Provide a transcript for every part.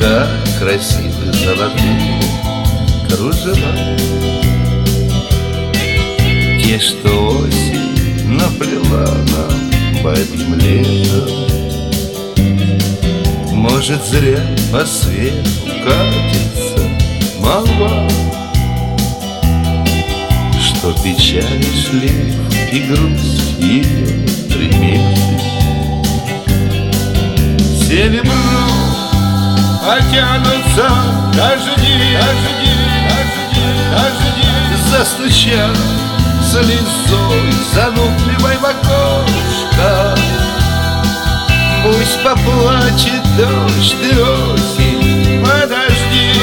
как красивы золотые кружева, те, что осень наплела нам одним летом. Может, зря по свету катится молва, что печаль и шлейф и грусть ее приметы. Серебро потянутся дожди, застучат слезой занудливой в окошко. Пусть поплачет дождь и осень, подожди,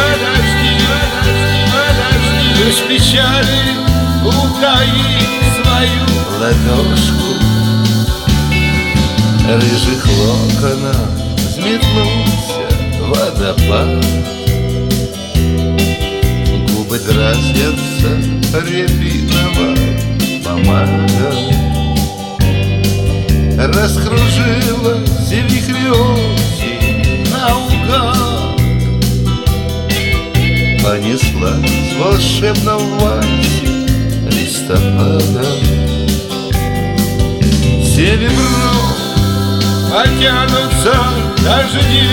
пусть печали утаит свою ладошку. Рыжих локонов взметнулся водопад, губы дразнятся рябиновой помадой. Раскружилась вихрь осень наугад, понеслась в волшебном вальсе листопада. Серебро потянутся дожди,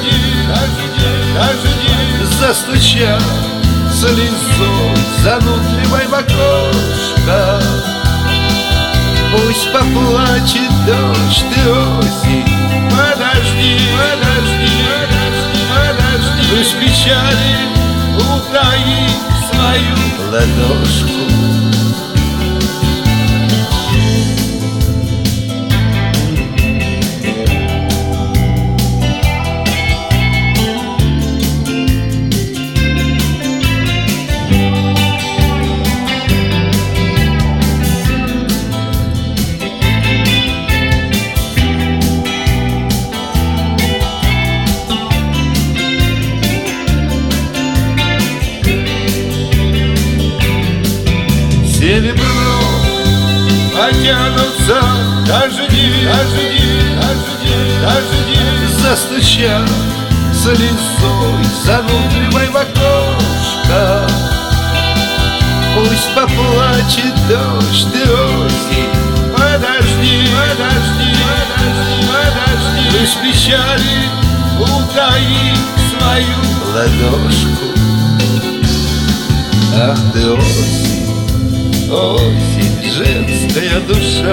застучат слезой занудливой в окошко. Пусть поплачет дождь и осень, подожди, пусть печали утаит свою ладошку. Серебро потянутся дожди, застучат слезой занудливой в окошко. Пусть поплачет дождь и осень, подожди, пусть печали утаит свою ладошку. Ах ты осень, осень, женская душа,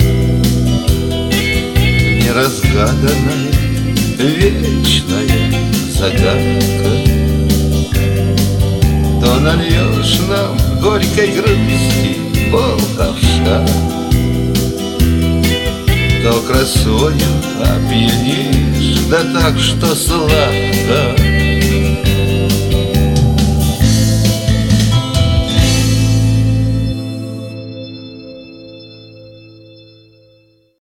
неразгаданная, вечная загадка. То нальешь нам горькой грусти полковша, то красою опьянишь, да так, что сладко.